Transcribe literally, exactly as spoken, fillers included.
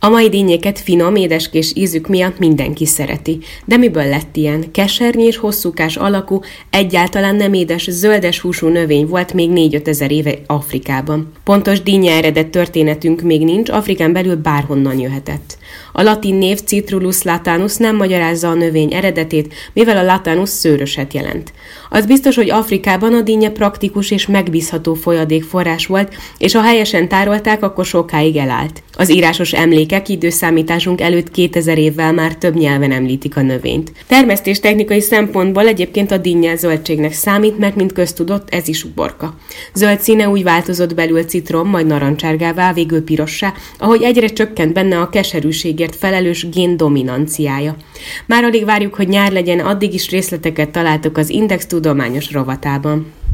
A mai dinnyéket finom, édeskés ízük miatt mindenki szereti. De miből lett ilyen? Kesernyés, hosszúkás alakú, egyáltalán nem édes, zöldes húsú növény volt még négy-öt ezer éve Afrikában. Pontos dinnye eredet történetünk még nincs, Afrikán belül bárhonnan jöhetett. A latin név Citrullus latanus nem magyarázza a növény eredetét, mivel a latanus szőröset jelent. Az biztos, hogy Afrikában a dinnye praktikus és megbízható folyadékforrás volt, és ha helyesen tárolták, akkor sokáig elállt. Az írásos emlékek időszámításunk előtt kétezer évvel már több nyelven említik a növényt. Termesztéstechnikai szempontból egyébként a dinnye zöldségnek számít, mert mint köztudott, ez is uborka. Zöld színe úgy változott belül citrom, majd narancsárgává, végül pirossá, ahogy egyre csökkent benne a keserűségért felelős gén dominanciája. Már alig várjuk, hogy nyár legyen, addig is részleteket találtok az Index tudományos rovatában.